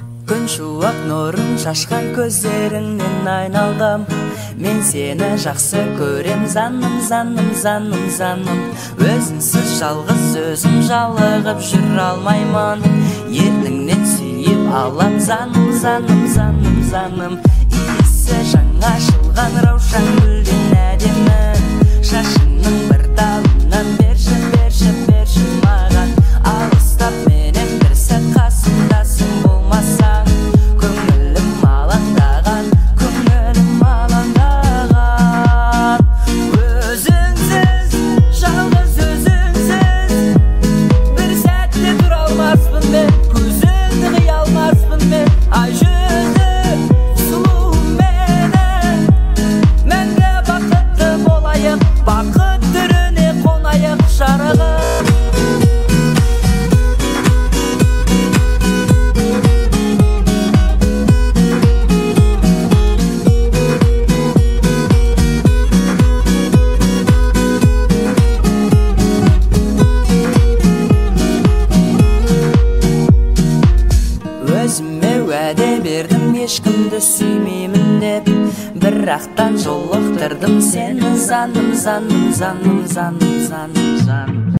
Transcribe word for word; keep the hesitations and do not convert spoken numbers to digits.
Күн шуақ нұрын шашқан көздеріңнен айналдым. Мен сені жақсы көрем, заным, заным, заным, заным. Өзінсіз жалғыз өзім жалығып жүр алмаймын. Ерніңнен сүйіп алам, заным, заным, заным, заным. Иісі жаңа ашылған раушан гүлден әдемі. Шашыңның бір талынан берші, берші, берші маған. Алыстап менен бір сәт қасымдасың болмасаң. Көңілім алаңдаған, көңілім алаңдаған. Өзіңсіз, жалғыз өзіңсіз, бір сәтте тұра алмаспын мен, көзіңді қия алмаспын мен. Ай жүзі сұлуым менің, мәңгі бақытты болайық, бақыт түріне қонайық жарығым. Өзіме уәде бердім, ешкімді сүймеймін деп. Бірақтан жолықтырдым сені, заным, заным, заным, заным, заным, заным.